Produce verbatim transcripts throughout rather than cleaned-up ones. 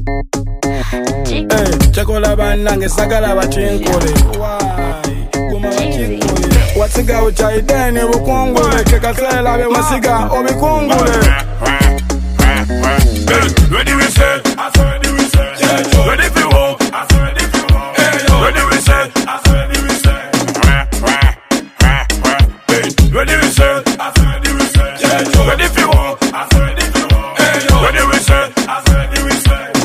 Hey, chekola banange sagala bachinkole. Why? Kuma bachinkole. Wasiga uchaideni bukungule. Kekasela be wasiga obikungule. Ready we say, I saw ready we say. Ready if you walk, I saw ready if you walk. Ready we say, I saw ready we say. Ready we say, I saw ready we say. Ready if you walk, I saw ready if you walk. Ready we say, I saw ready we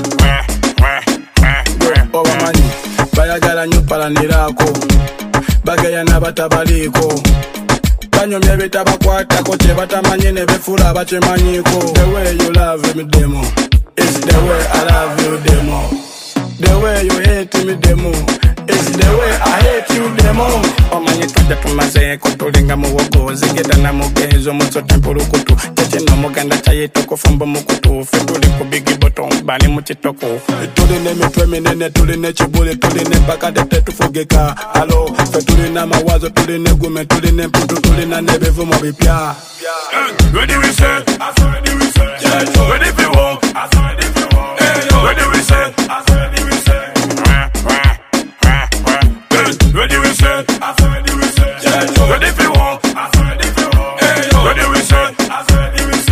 say. Oba mani, bayagala nyupala nirako. Bagaya na batabaliko. Banyomye bitabakwatako kye batamanyi ne befula bakimanyiko. The way you love me demo is the way I love you demo. The way you hate me demo is the way I hate you demo. Omanyi tujja tumazeeko tulinga muwogo zigeta na mugenzo musote mpulukutu cheche no muganda chayitoko fumbo mukutu fe tuli ku bigi bottom bani mu kitoko tuli ne mitwe minene tuli ne chibule tuli ne bakadete tufugeka alo fe tuli na mawazo tuli ne gume tuli ne mputu tuli na nebevumo bipya. Ready we say, I saw ready we say. Ready if you walk, I saw ready if you walk. Ready we say, I saw ready we say. Ready we say, I saw ready we say. Ready if you walk, I saw ready if you walk. Ready we say, I saw ready we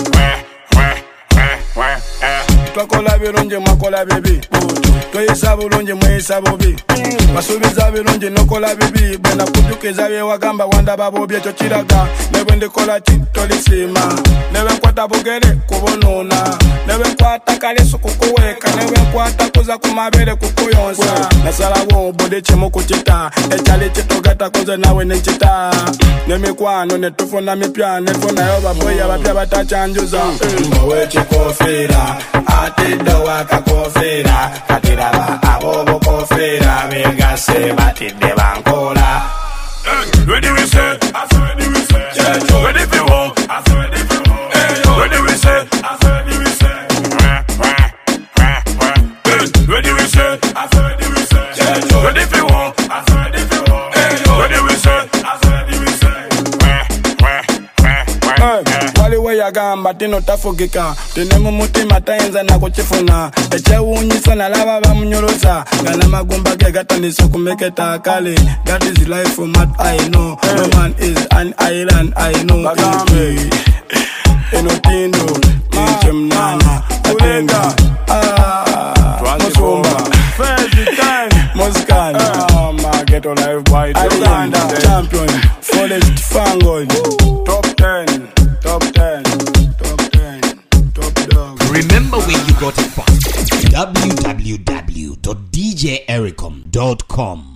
say. Twakola birungi mwakola bibi. Toyisa bulungi mweyisa bubi. Basubiza birungi nokola bibi. Bwena kujukiza bye wagamba wanda babobi ekyo kiraga. Nebwe ndikola kintolisima. Nebwe nkwata bugere kubonona. Nebwe nkwata kalesu kukuweka. Nebwe nkwata kuza kumabere kukuyonsa. Nasalawo bode chemu kuchita. Echali chitogata kunze nawe nechita. Nemikwano netufuna mipya. Netufuna yoba boya bapya batachanjuza. Mbowe chikofira. Ati doa kakofira. Katiraba abobo kofira. Vega se batide bankola. Ready we say, I saw ready we say. Ready if you walk, I saw ready if you walk. Ready we say, I saw ready we say. Ready we say, I saw ready we say. Ready if you walk, I saw ready if you walk. Ready we say, I saw ready we say. Wali we yagamba tino tafugika. Tinemu mutima tayenza na kuchifuna. Eche unyisa na lava ba mnyorosa. Gana magumba ge gata niso kumeketa akali. That is life for what I know. No man is an island I know. Bagambe Enotino Inchem Nana Atenga Ah Musumba First time Muscan Ah my ghetto life boy Uganda champion Forest Fangold Top ten Top ten Top ten Top dog. Remember where you got it from. w w w dot d j ericom dot com